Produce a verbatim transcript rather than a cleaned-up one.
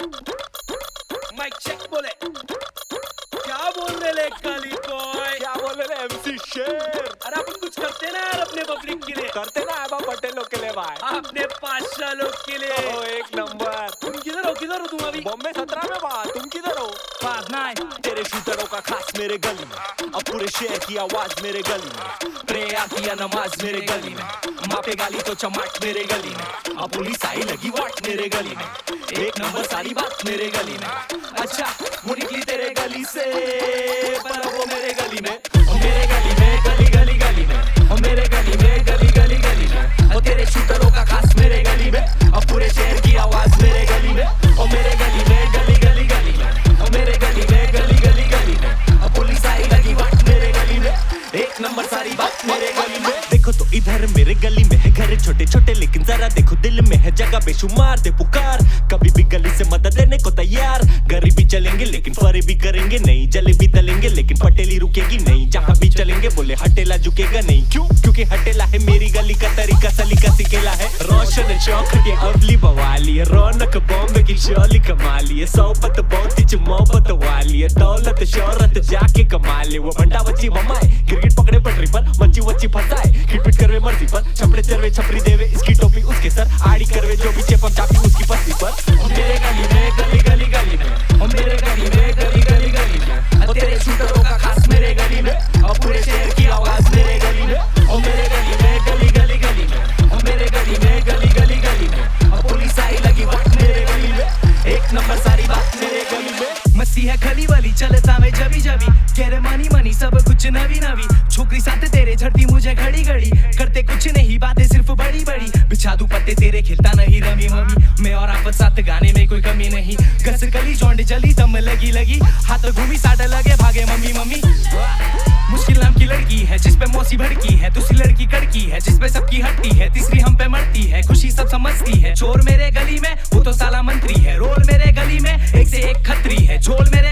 Mic check बोले। क्या बोल रहे ले काली बॉय? क्या बोल रहे एमसी शेर? अरे अपन कुछ करते ना यार अपने पब्लिक के लिए। करते ना अब पटेल लोग के लिए भाई, अपने पाशा लोग के लिए। ओ एक नंबर। तुम किधर हो? किधर हो तुम अभी? बॉम्बे सत्रह में बा, तुम किधर हो? पास नाइन। तेरे शूटरों का खास मेरे गली में, अब पूरे शहर की आवाज मेरे गली में। प्रेया किया नमाज मेरे गली में, मापे गाली तो चमाट मेरे गली में। अब पुलिस आई लगी वाट मेरे गली में, एक नंबर सारी बात मेरे गली में। अच्छा वो निकली तेरे गली से, पर वो मेरे गली में, ओ मेरे गली में, गली गली गली में, ओ मेरे गली में, गली गली गली में। और तेरे शूटरों का खास मेरे गली में, अब पूरे शहर की आवाज मेरे गली में। ओ मेरे गली में, गली गली गली में, ओ मेरे गली में, गली गली गली में। अब पुलिस आई लगी वाट मेरे गली में, एक नंबर सारी बात मेरे गली में। देखो तो इधर मेरे गली में है घर छोटे छोटे, लेकिन जरा देखो दिल में है जगह बेशुमार। दे पुकार कभी भी गली से मदद लेने को तैयार। गरीबी चलेंगे लेकिन फरे भी करेंगे नहीं, जलेबी तलेंगे लेकिन पटेली रुकेगी नहीं। जहाँ भी चलेंगे बोले हटेला झुकेगा नहीं। क्यों? क्योंकि हटेला है मेरी गली का तरीका, सलीका सिकेला है। रोशन चौखट ये अवली बवाली है, रौनक बॉम्बे की शोली कमाली है। सोबत बहुत ही मोहब्बत वाली है, दौलत शोहरत जाके कमा ले। वो बंडा बच्ची ममाए, क्रिकेट पकड़े पटरी पर, मच्ची वच्ची फंसाए, खिटपिट करवे मर्जी पर। छपड़े चरवे छपरी देवे, इसकी टोपी उसके सर, आड़ी करवे जो भी चेपम चापी उसकी पत्नी पर। ओ मेरे गली में, गली गली गली में, ओ मेरे गली में, गली गली गली में। और तेरे शूटरों का खास मेरे गली में, और पूरे शहर की आवाज मेरे गली में। ओ मेरे गली में, गली गली गली में, ओ मेरे गली में, गली गली गली में। और पुलिस आई लगी वाट मेरे गली में, एक नंबर सारी बात मेरे गली में। मस्ती है खली वाली चलता मैं जबी जबी, कह रहे मनी मनी सब कुछ नवी नवी। छोकरी साथ तेरे झड़ती मुझे घड़ी घड़ी, करते कुछ नहीं बातें सिर्फ बड़ी बड़ी। बिछा दूं पत्ते तेरे खिलता नहीं रमी मम्मी, मैं और आपस साथ गाने में कोई कमी नहीं। गस गली जौंड जली दम लगी लगी, हाथ घूमी साट लगे भागे मम्मी मम्मी। मुश्किल नाम की लड़की है जिसपे मौसी भड़की है, दूसरी लड़की कड़की है जिसपे सबकी हटती है, तीसरी हम पे मरती है, खुशी सब समझती है। चोर मेरे गली में वो तो साला मंत्री है, रोल मेरे गली में एक से एक खत्री है, झोल मेरे